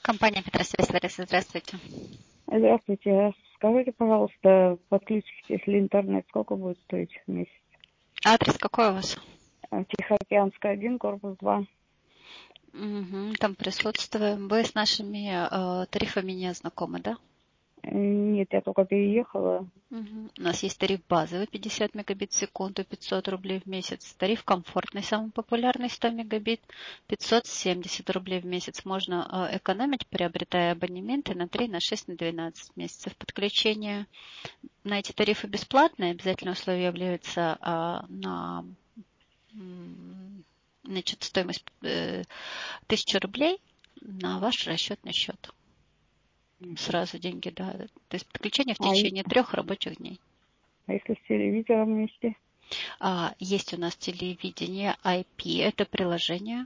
Компания Петросвязь, Лариса, здравствуйте. Здравствуйте. Скажите, пожалуйста, подключить, если интернет, сколько будет стоить в месяц? Адрес какой у вас? Тихоокеанская, 1, корпус 2. Там присутствуем. Вы с нашими тарифами не знакомы, да? Нет, я только переехала. У нас есть тариф базовый 50 мегабит в секунду, 500 рублей в месяц. Тариф комфортный, самый популярный 100 мегабит, 570 рублей в месяц. Можно экономить, приобретая абонементы на 3, на 6, на 12 месяцев. Подключение на эти тарифы бесплатное. Обязательное условие является на стоимость 1000 рублей на ваш расчетный счет. Сразу деньги, да. То есть подключение в течение 3 рабочих дней. А если с телевизором вместе? Есть у нас телевидение IP, это приложение.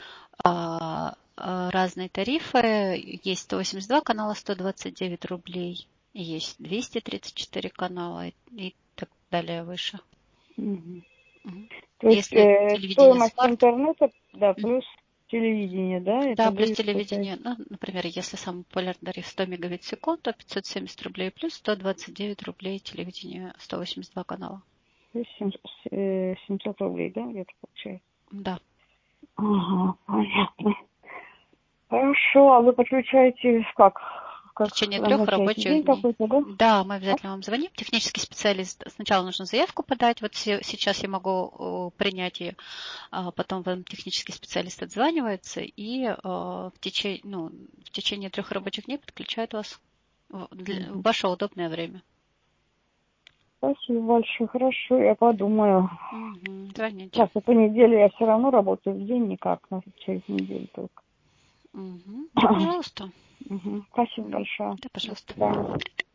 Разные тарифы. Есть 182 канала, 129 рублей. Есть 234 канала и так далее выше. Угу. Угу. То есть Если телевидение стоимость смарт, интернета, да, плюс телевидение, да? да, Это плюс будет телевидение. Ну, например, если самый популярный тариф 100 мегабит в секунду, 570 рублей плюс 129 рублей телевидение 182 канала. 700 рублей, да, где-то получается? Да. Ага, понятно. Хорошо, а вы подключаете как? В Как течение 3 назначаете рабочих день дней. какой-то, да? Да, мы обязательно вам звоним. Технический специалист. Сначала нужно заявку подать. Вот сейчас я могу принять ее. Потом вам технический специалист отзванивается и в течение 3 рабочих дней подключает вас в ваше удобное время. Спасибо большое, хорошо, я подумаю. Звоните. Сейчас, по неделе я все равно работаю в день, никак, через неделю только. Пожалуйста. Спасибо большое. Да, До пожалуйста. свидания.